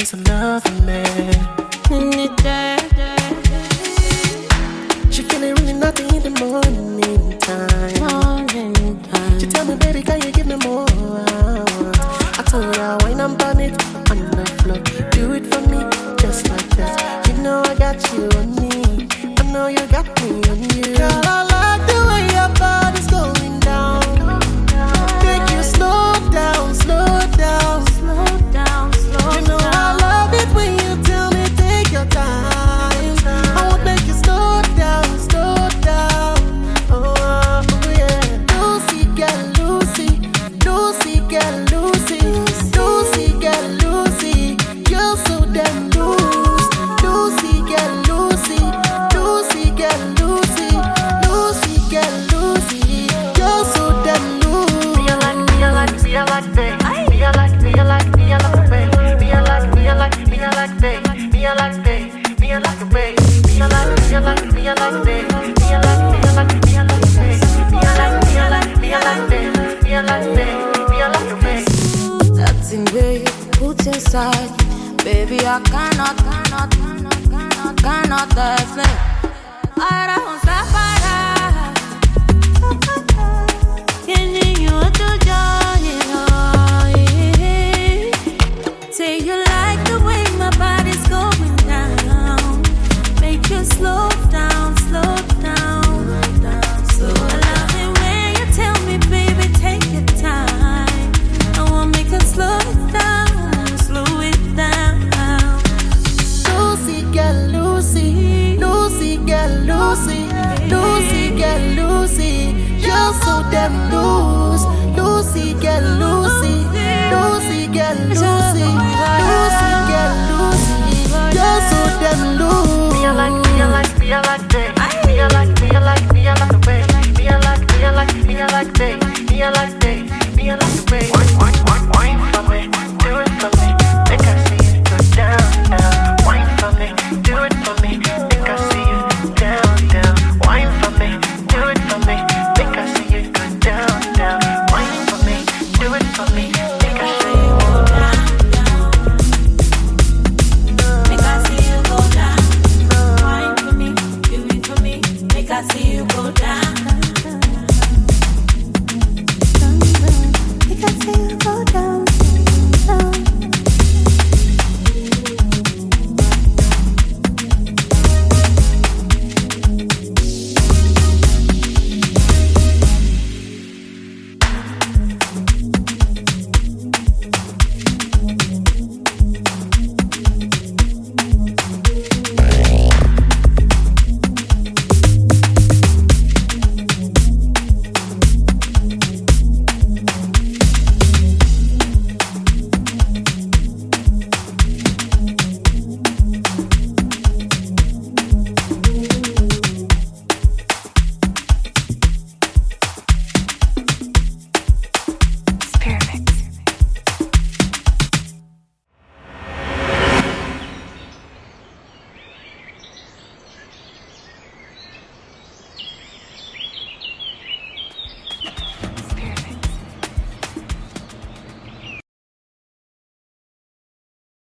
just another man. She feeling really nothing in the morning time. She tell me, baby, can you give me more? I told her, wine and burn it on the floor. Do it for me, just like that. You know I got you on me. I know you got me on you. Girl, I like the way your body's going down. Make you slow down, slow down. You know I love it when you tell me take your time. I won't make you slow down, slow down. Oh yeah. Lucy, girl, Lucy. Lucy, girl, Lucy. Lucy, girl, Lucy. You're so damn loose. Lucy, girl, Lucy. Lucy, girl, Lucy. Lucy, girl, Lucy. You're so damn loose. Me I like, me I like, me I like, babe. Me I like, me I like, me I like, babe. Me I like, me I like, me I like, babe. Me I like, babe. Me I like, babe. Me I like, me I like, me I like, babe. Me I like, me I like, me I like, babe. Me I like, me I like, me I like, babe. Me I like, babe. Me I like, babe. That thing where you put inside, baby, I cannot explain. I don't suffer. Say you like the way my body's going down. Make you slow down, slow down. So I love it when you tell me, baby, take your time. I won't make you slow it down, slow it down. Lucy, girl, Lucy. Lucy, girl, Lucy. Lucy, girl, Lucy. You're so damn loose. Lucy, girl, Lucy. Lucy,